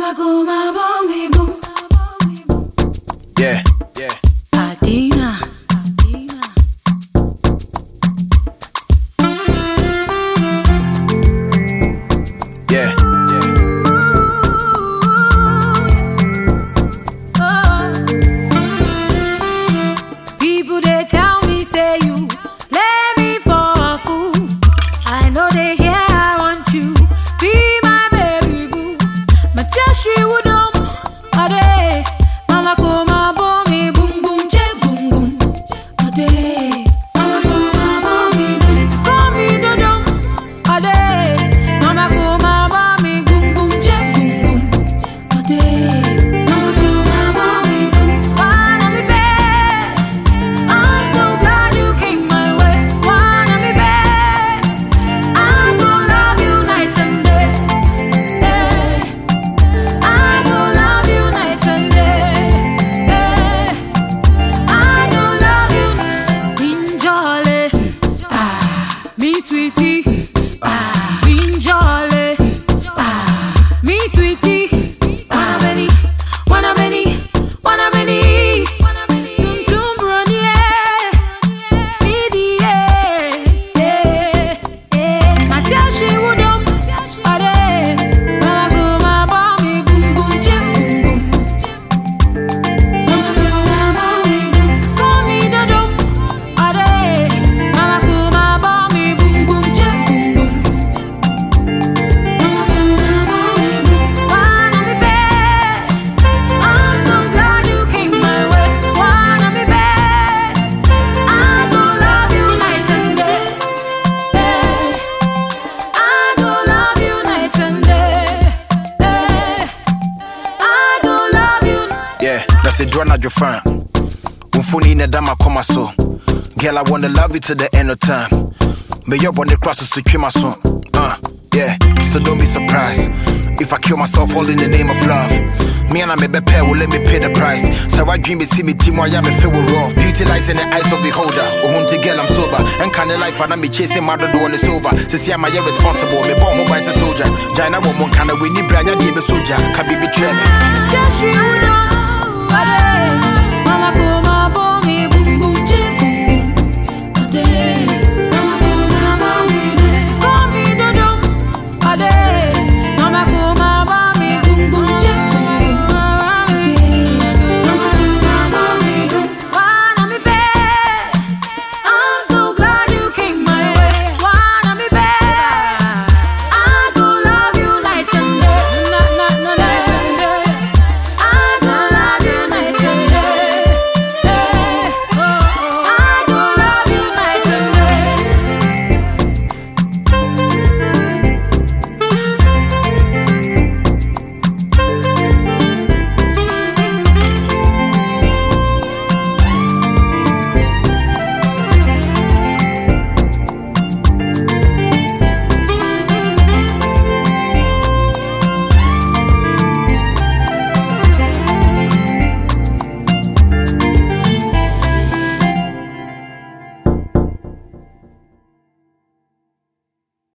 Mama go my mommy boo. Yeah. Adina. Yeah. People they tell me say you let me for a fool. I know they hear I want you. Be my baby boo. My she would ade. Mama go my mommy boom boom che boom boom. Ade. Mama go my mommy boom. Call me dodom. Ade. Mama go my mommy boom boom che boom boom. Ade. Mama go my mommy boom. Wanna be bad. I'm so glad you came my way. Wanna be bad. I go love you night and day. I go love you night and day. I go love you. Been jolly, me sweetie, been jolly, me sweetie. Wanna many, tum tum brony, me my she would ade. Mama go my mommy boom boom chip boom boom. Mama go my mommy boom. Call me dodom. Ade. Mama go my mommy boom boom chip boom boom. Mama go my mommy boom. Wanna be bad. I'm so glad you came my way. Wanna be bad. I go love you night and day. I go love you night and day. I go love you. Yeah, that's it, draw not your friend. Unfuni na dama koma so. Girl, I wanna love you to the end of time. May you want the crosses to kill my son. Yeah, so don't be surprised if I kill myself all in the name of love. Me and I may be pair will let me pay the price. So I dream see me team while I'm feel rough. Beauty lies in the eyes of beholder. Oh, home to girl, I'm sober. And kind of life and I'm chasing my door on the sober. To see I'm irresponsible. Me born mobile as a soldier. Jaina woman kind of winnie brand, you're the soldier. Can be betrayed. Just you know,